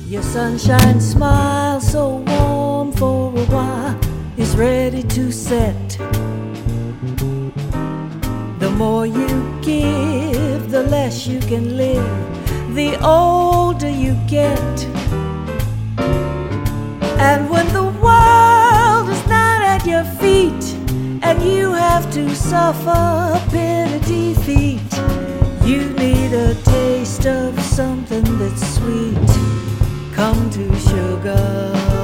Your sunshine smile, so warm for a while, is ready to set. The more you give, the less you can live, the older you get. And when the world is not at your feet, and you have to suffer bitter defeat, you need a taste of something that's sweet. Come to sugar.